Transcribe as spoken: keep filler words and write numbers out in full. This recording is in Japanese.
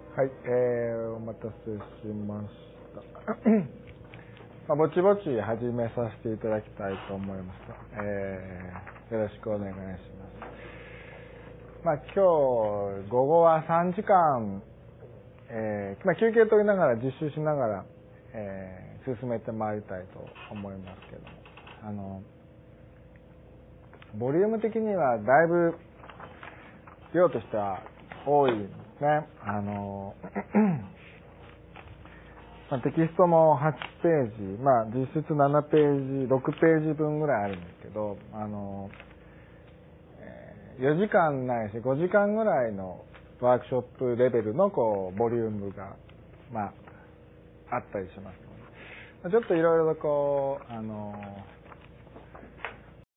はい、えー、お待たせしました。まあ、ぼちぼち始めさせていただきたいと思います。えー、よろしくお願いします。まあ、今日午後はさんじかん、えーまあ、休憩取りながら実習しながら、えー、進めてまいりたいと思いますけども、あのボリューム的にはだいぶ量としては多いんですね。あのまあ、テキストもはちページ、まあ、実質ななページ、ろくページ分ぐらいあるんですけど、あのよじかんないしごじかんぐらいのワークショップレベルのこうボリュームが、まあ、あったりしますので、ちょっといろいろとこうあの